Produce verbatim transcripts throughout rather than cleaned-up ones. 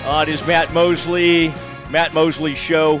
Uh, it is Matt Mosley, Matt Mosley Show,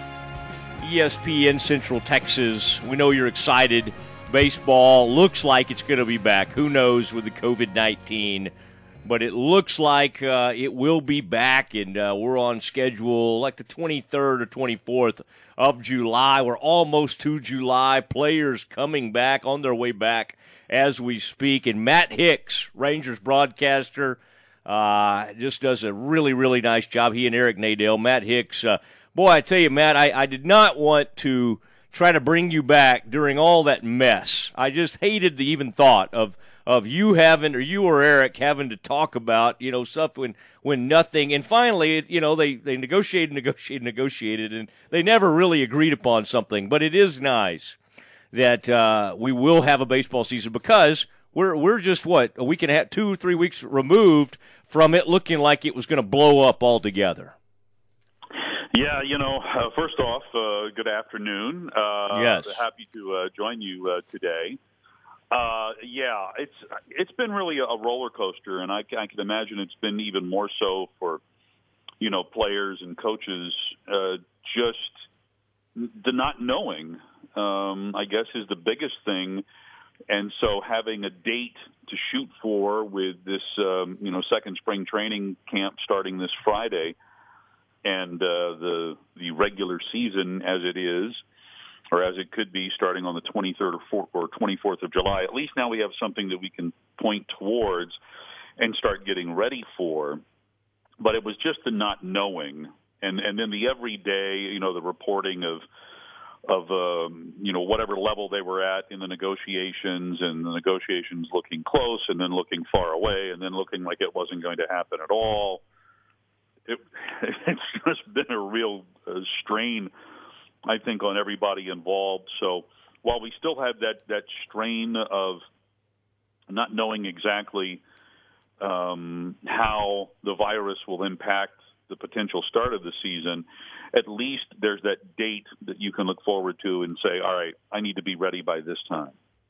E S P N Central Texas. We know you're excited. Baseball looks like it's going to be back. Who knows with the covid nineteen? But it looks like uh, it will be back, and uh, we're on schedule like the twenty-third or twenty-fourth of July. We're almost to July. Players coming back, on their way back as we speak. And Matt Hicks, Rangers broadcaster, uh, just does a really, really nice job. He and Eric Nadell. Matt Hicks, uh, boy, I tell you, Matt, I, I did not want to try to bring you back during all that mess. I just hated the even thought of of you having, or you or Eric having to talk about, you know, stuff when, when nothing, and finally, you know, they, they negotiated, negotiated, negotiated, and they never really agreed upon something. But it is nice that uh, we will have a baseball season, because we're we're just, what, a week and a half, two, three weeks removed from it looking like it was going to blow up altogether. Yeah, you know, uh, first off, uh, good afternoon. Uh, yes. Happy to uh, join you uh, today. Uh, yeah, it's it's been really a roller coaster, and I, I can imagine it's been even more so for, you know, players and coaches. Uh, just the not knowing, um, I guess, is the biggest thing, and so having a date to shoot for with this, um, you know, second spring training camp starting this Friday, and uh, the the regular season as it is, or as it could be, starting on the twenty-third or twenty-fourth of July. At least now we have something that we can point towards and start getting ready for. But it was just the not knowing, and and then the everyday, you know, the reporting of of um, you know, whatever level they were at in the negotiations, and the negotiations looking close, and then looking far away, and then looking like it wasn't going to happen at all. It, it's just been a real uh, strain, I think, on everybody involved. So while we still have that, that strain of not knowing exactly um, how the virus will impact the potential start of the season, at least there's that date that you can look forward to and say, all right, I need to be ready by this time.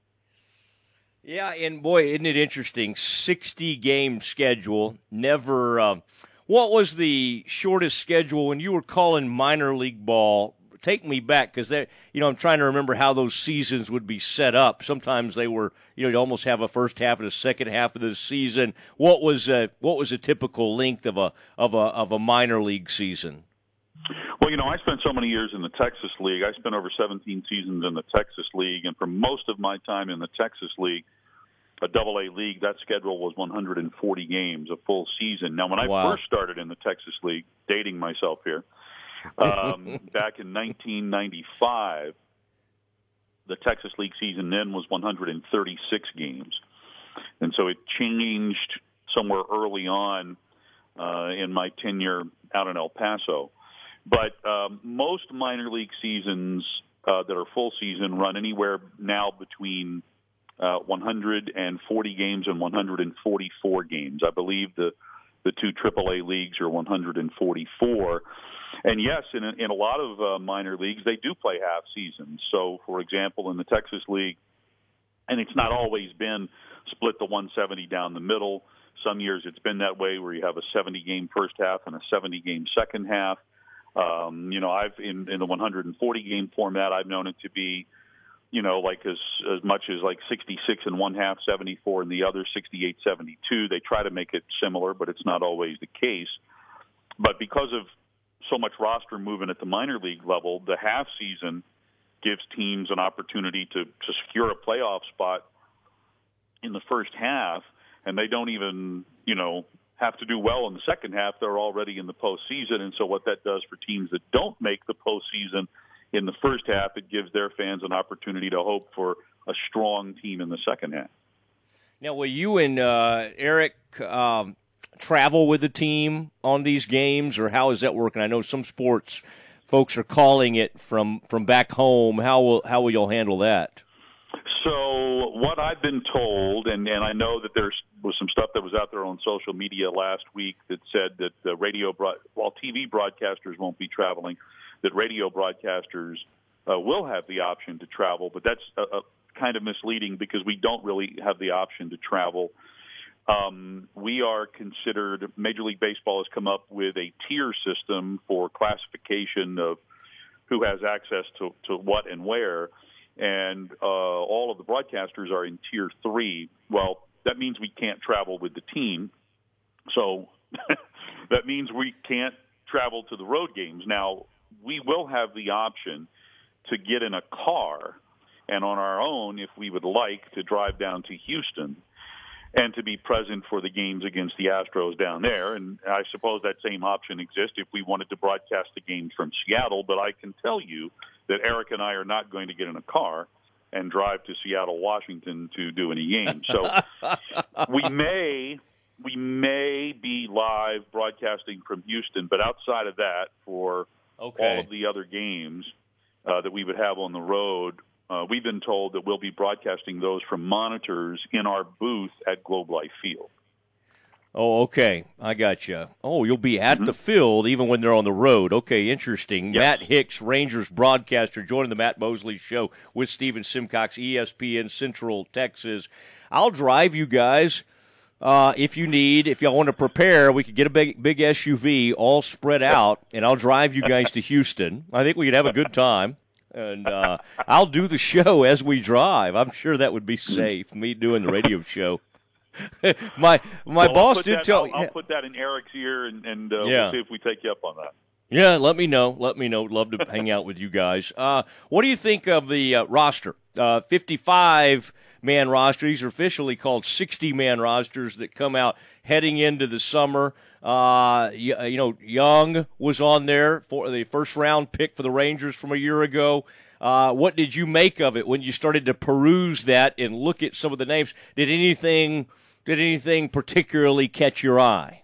Yeah, and boy, isn't it interesting? sixty-game schedule, never uh, – what was the shortest schedule when you were calling minor league ball? Take me back, because you know, I'm trying to remember how those seasons would be set up. Sometimes they were, you know, you almost have a first half and a second half of the season. What was a, what was a typical length of a of a of a minor league season? Well, you know, I spent so many years in the Texas League. I spent over seventeen seasons in the Texas League, and for most of my time in the Texas League, a double A league, that schedule was one hundred forty games, a full season. Now, when I wow. first started in the Texas League, dating myself here, um, back in nineteen ninety-five, the Texas League season then was one hundred thirty-six games. And so it changed somewhere early on uh, in my tenure out in El Paso. But um, most minor league seasons uh, that are full season run anywhere now between Uh, one hundred forty games and one hundred forty-four games. I believe the the two triple A leagues are one hundred forty-four. And yes, in a, in a lot of uh, minor leagues, they do play half seasons. So, for example, in the Texas League, and it's not always been split the one seventy down the middle. Some years it's been that way, where you have a seventy-game first half and a seventy-game second half. Um, you know, I've in, in the one hundred forty-game format, I've known it to be, you know, like as as much as like sixty-six and one half, seventy-four and the other, sixty-eight, seventy-two. They try to make it similar, but it's not always the case. But because of so much roster movement at the minor league level, the half season gives teams an opportunity to, to secure a playoff spot in the first half, and they don't even, you know, have to do well in the second half. They're already in the postseason. And so what that does for teams that don't make the postseason in the first half, it gives their fans an opportunity to hope for a strong team in the second half. Now, will you and uh, Eric um, travel with the team on these games, or how is that working? I know some sports folks are calling it from, from back home. How will how will y'all handle that? So what I've been told, and, and I know that there was some stuff that was out there on social media last week that said that the radio, broad, while T V broadcasters won't be traveling, that radio broadcasters uh, will have the option to travel, but that's a, a kind of misleading, because we don't really have the option to travel. Um, we are considered, Major League Baseball has come up with a tier system for classification of who has access to, to what and where, and uh, all of the broadcasters are in tier three. Well, that means we can't travel with the team, so that means we can't travel to the road games. Now, we will have the option to get in a car and on our own, if we would like, to drive down to Houston and to be present for the games against the Astros down there. And I suppose that same option exists if we wanted to broadcast the games from Seattle. But I can tell you that Eric and I are not going to get in a car and drive to Seattle, Washington to do any games. So we may we may be live broadcasting from Houston, but outside of that, for okay. all of the other games uh, that we would have on the road, Uh, we've been told that we'll be broadcasting those from monitors in our booth at Globe Life Field. Oh, okay. I got you. Oh, you'll be at mm-hmm. the field even when they're on the road. Okay, interesting. Yes. Matt Hicks, Rangers broadcaster, joining the Matt Mosley Show with Stephen Simcox, E S P N Central Texas. I'll drive you guys uh, if you need. If y'all want to prepare, we could get a big, big S U V all spread out, and I'll drive you guys to Houston. I think we could have a good time. And uh, I'll do the show as we drive. I'm sure that would be safe, me doing the radio show. my my well, boss did that, tell me. I'll, I'll put that in Eric's ear, and, and uh, yeah. we'll see if we take you up on that. Yeah, let me know. Let me know. Love to hang out with you guys. Uh, what do you think of the uh, roster? Uh, fifty-five man roster. These are officially called sixty man rosters that come out heading into the summer. Uh, you, you know, Young was on there for the first round pick for the Rangers from a year ago. Uh, what did you make of it when you started to peruse that and look at some of the names? Did anything, did anything particularly catch your eye?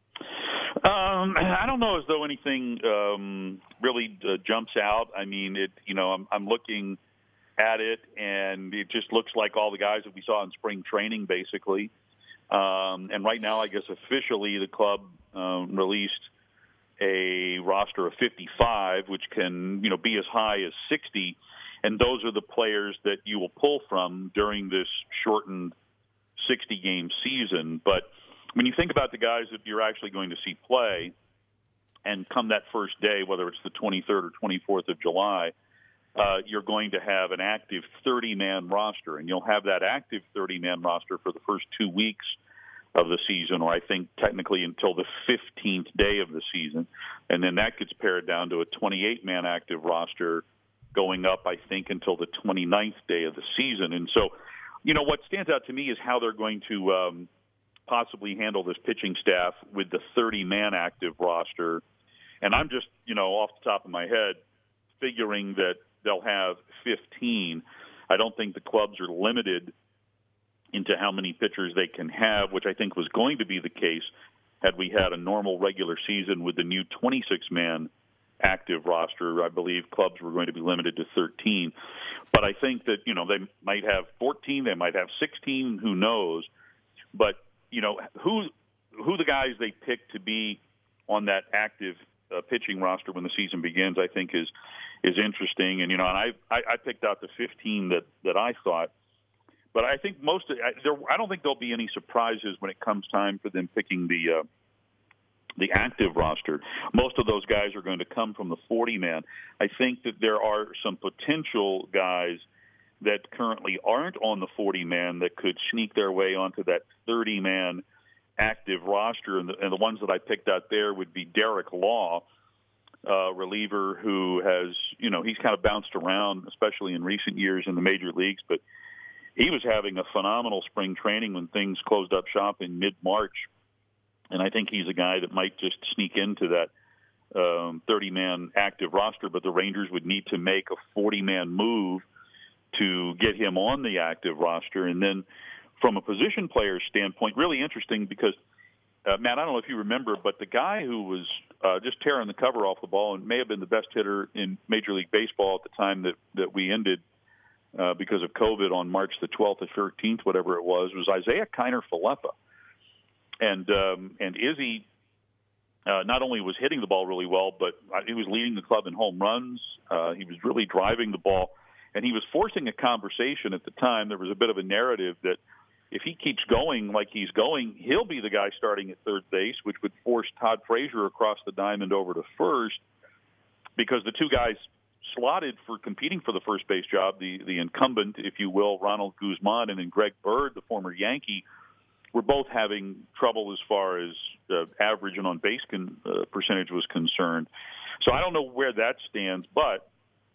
Um, I don't know as though anything um, really uh, jumps out. I mean, it. You know, I'm, I'm looking at it, and it just looks like all the guys that we saw in spring training, basically. Um, and right now, I guess officially the club um, released a roster of fifty-five, which can, you know, be as high as sixty. And those are the players that you will pull from during this shortened sixty-game season. But when you think about the guys that you're actually going to see play, and come that first day, whether it's the twenty-third or twenty-fourth of July, uh, you're going to have an active thirty man roster. And you'll have that active thirty man roster for the first two weeks of the season, or I think technically until the fifteenth day of the season. And then that gets pared down to a twenty-eight man active roster going up, I think, until the twenty-ninth day of the season. And so, you know, what stands out to me is how they're going to um, possibly handle this pitching staff with the thirty man active roster. And I'm just, you know, off the top of my head, figuring that they'll have fifteen. I don't think the clubs are limited into how many pitchers they can have, which I think was going to be the case had we had a normal regular season with the new twenty-six man active roster. I believe clubs were going to be limited to thirteen. But I think that, you know, they might have fourteen, they might have sixteen, who knows. But, you know, who who the guys they pick to be on that active uh, pitching roster when the season begins, I think is is interesting. And, you know, and I, I, I picked out the fifteen that, that I thought. But I think most of, I, there, I don't think there'll be any surprises when it comes time for them picking the uh, the active roster. Most of those guys are going to come from the forty man. I think that there are some potential guys that currently aren't on the forty man that could sneak their way onto that thirty man active roster. And the, and the ones that I picked out there would be Derek Law, uh, reliever who has, you know, he's kind of bounced around, especially in recent years in the major leagues, but he was having a phenomenal spring training when things closed up shop in mid-March, and I think he's a guy that might just sneak into that um, thirty man active roster, but the Rangers would need to make a forty man move to get him on the active roster. And then from a position player standpoint, really interesting because, uh, Matt, I don't know if you remember, but the guy who was uh, just tearing the cover off the ball and may have been the best hitter in Major League Baseball at the time that, that we ended Uh, because of COVID on March the twelfth or thirteenth, whatever it was, was Isaiah Kiner-Falefa. And um, and Izzy uh, not only was hitting the ball really well, but he was leading the club in home runs. Uh, he was really driving the ball, and he was forcing a conversation at the time. There was a bit of a narrative that if he keeps going like he's going, he'll be the guy starting at third base, which would force Todd Frazier across the diamond over to first, because the two guys slotted for competing for the first base job, the, the incumbent, if you will, Ronald Guzman, and then Greg Bird, the former Yankee, were both having trouble as far as uh, average and on-base con, uh, percentage was concerned. So I don't know where that stands, but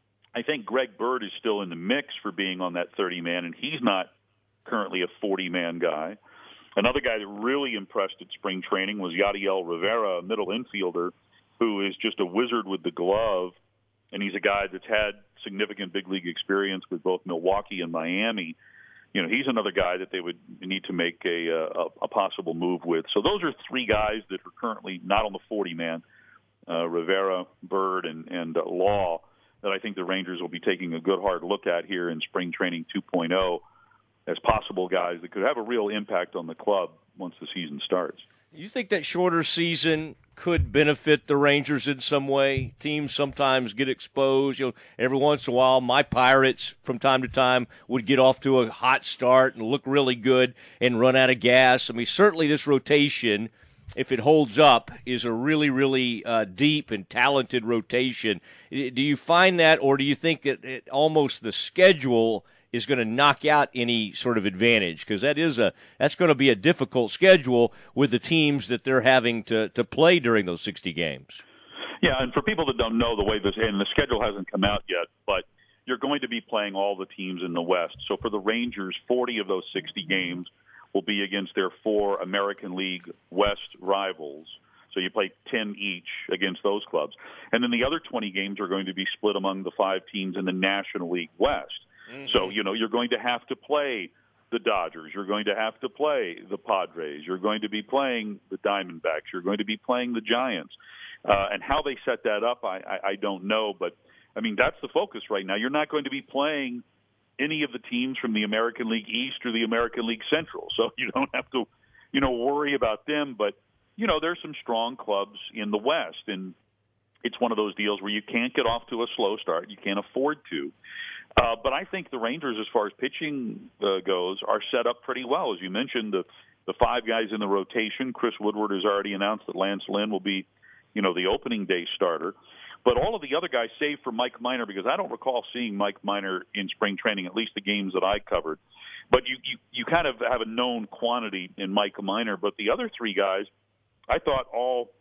I think Greg Bird is still in the mix for being on that thirty-man, and he's not currently a forty-man guy. Another guy that really impressed at spring training was Yadiel Rivera, a middle infielder, who is just a wizard with the glove, and he's a guy that's had significant big league experience with both Milwaukee and Miami. You know, he's another guy that they would need to make a, a, a possible move with. So those are three guys that are currently not on the forty-man, uh, Rivera, Bird, and, and uh, Law, that I think the Rangers will be taking a good hard look at here in spring training two point oh as possible guys that could have a real impact on the club once the season starts. You think that shorter season could benefit the Rangers in some way? Teams sometimes get exposed. You know, every once in a while, my Pirates from time to time would get off to a hot start and look really good and run out of gas. I mean, certainly this rotation, if it holds up, is a really, really uh, deep and talented rotation. Do you find that, or do you think that it, almost the schedule is going to knock out any sort of advantage? Because that is a that's going to be a difficult schedule with the teams that they're having to, to play during those sixty games. Yeah, and for people that don't know the way this, and the schedule hasn't come out yet, but you're going to be playing all the teams in the West. So for the Rangers, forty of those sixty games will be against their four American League West rivals. So you play ten each against those clubs. And then the other twenty games are going to be split among the five teams in the National League West. Mm-hmm. So, you know, you're going to have to play the Dodgers. You're going to have to play the Padres. You're going to be playing the Diamondbacks. You're going to be playing the Giants. Uh, and how they set that up, I, I, I don't know. But, I mean, that's the focus right now. You're not going to be playing any of the teams from the American League East or the American League Central. So you don't have to, you know, worry about them. But, you know, there's some strong clubs in the West. And it's one of those deals where you can't get off to a slow start. You can't afford to. Uh, but I think the Rangers, as far as pitching uh, goes, are set up pretty well. As you mentioned, the the five guys in the rotation. Chris Woodward has already announced that Lance Lynn will be, you know, the opening day starter. But all of the other guys, save for Mike Minor, because I don't recall seeing Mike Minor in spring training, at least the games that I covered. But you, you, you kind of have a known quantity in Mike Minor. But the other three guys, I thought all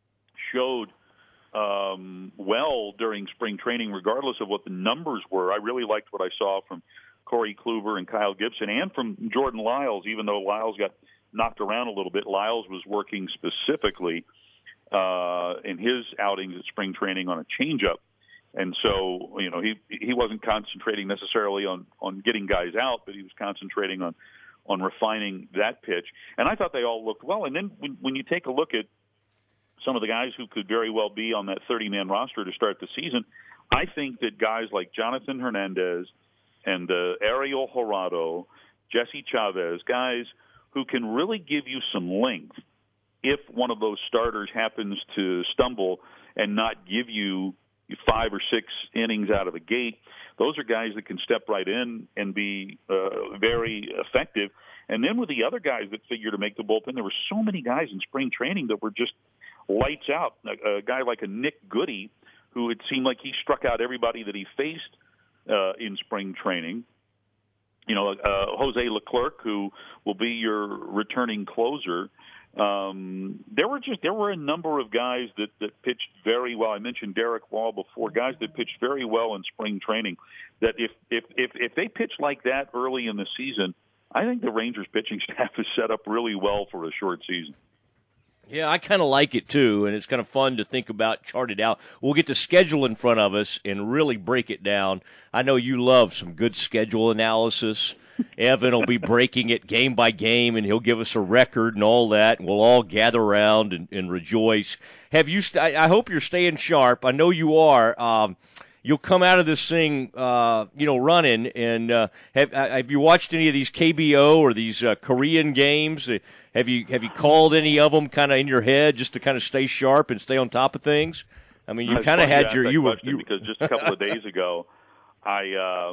showed Um, well during spring training, regardless of what the numbers were. I really liked what I saw from Corey Kluber and Kyle Gibson, and from Jordan Lyles. Even though Lyles got knocked around a little bit, Lyles was working specifically uh, in his outings at spring training on a changeup, and so you know he he wasn't concentrating necessarily on on getting guys out, but he was concentrating on on refining that pitch. And I thought they all looked well. And then when, when you take a look at some of the guys who could very well be on that thirty-man roster to start the season, I think that guys like Jonathan Hernandez and uh, Ariel Jurado, Jesse Chavez, guys who can really give you some length if one of those starters happens to stumble and not give you five or six innings out of the gate, those are guys that can step right in and be uh, very effective. And then with the other guys that figure to make the bullpen, there were so many guys in spring training that were just lights out. A, a guy like a Nick Goody, who it seemed like he struck out everybody that he faced uh, in spring training. You know, uh, Jose Leclerc, who will be your returning closer. Um, there were just there were a number of guys that, that pitched very well. I mentioned Derek Wall before, guys that pitched very well in spring training. That if if if, if they pitch like that early in the season, I think the Rangers pitching staff is set up really well for a short season. Yeah, I kind of like it, too, and it's kind of fun to think about, chart it out. We'll get the schedule in front of us and really break it down. I know you love some good schedule analysis. Evan will be breaking it game by game, and he'll give us a record and all that, and we'll all gather around and, and rejoice. Have you? St- I hope you're staying sharp. I know you are. Um, you'll come out of this thing, uh, you know, running. And uh, have have you watched any of these K B O or these uh, Korean games? Have you have you called any of them kind of in your head just to kind of stay sharp and stay on top of things? I mean, you kind of had your you were you because just a couple of days ago, I uh,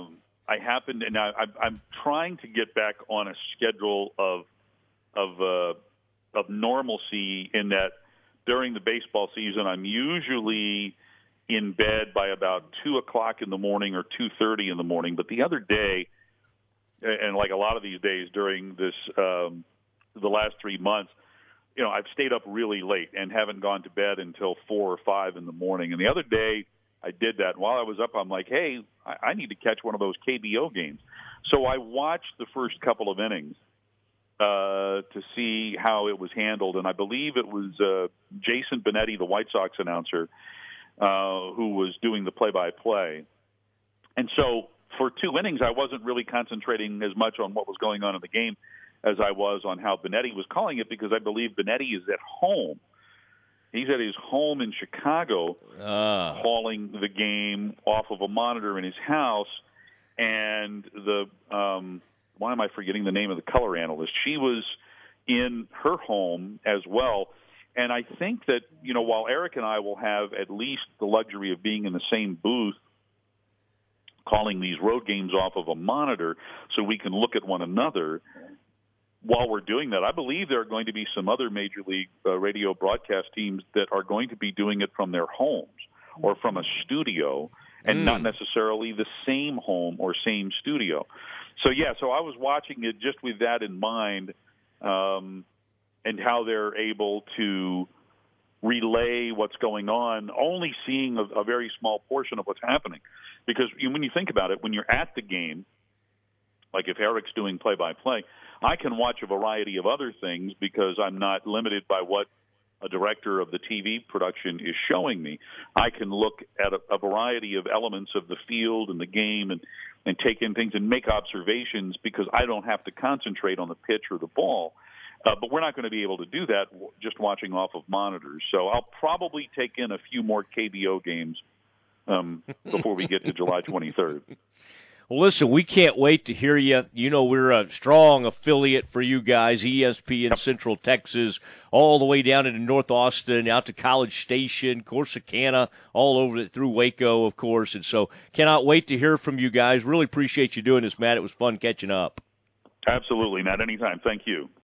I happened, and I, I'm trying to get back on a schedule of of uh, of normalcy in that during the baseball season, I'm usually in bed by about two o'clock in the morning or two thirty in the morning. But the other day, and like a lot of these days during this um, the last three months, you know, I've stayed up really late and haven't gone to bed until four or five in the morning. And the other day, I did that. And while I was up, I'm like, hey, I, I need to catch one of those K B O games. So I watched the first couple of innings uh, to see how it was handled. And I believe it was uh, Jason Benetti, the White Sox announcer, uh, who was doing the play-by-play. And so for two innings, I wasn't really concentrating as much on what was going on in the game as I was on how Benetti was calling it, because I believe Benetti is at home. He's at his home in Chicago, uh. calling the game off of a monitor in his house. And the um, why am I forgetting the name of the color analyst? She was in her home as well. And I think that, you know, while Eric and I will have at least the luxury of being in the same booth calling these road games off of a monitor so we can look at one another, while we're doing that, I believe there are going to be some other Major League uh, radio broadcast teams that are going to be doing it from their homes or from a studio, and mm. not necessarily the same home or same studio. So, yeah, so I was watching it just with that in mind, um, and how they're able to relay what's going on, only seeing a, a very small portion of what's happening. Because when you think about it, when you're at the game, like if Eric's doing play-by-play, I can watch a variety of other things because I'm not limited by what a director of the T V production is showing me. I can look at a, a variety of elements of the field and the game and, and take in things and make observations because I don't have to concentrate on the pitch or the ball. Uh, but we're not going to be able to do that just watching off of monitors. So I'll probably take in a few more K B O games um, before we get to July twenty-third. Well, listen, we can't wait to hear you. You know, we're a strong affiliate for you guys, E S P N Central Texas, all the way down into North Austin, out to College Station, Corsicana, all over it through Waco, of course. And so cannot wait to hear from you guys. Really appreciate you doing this, Matt. It was fun catching up. Absolutely, Matt. Anytime. Thank you.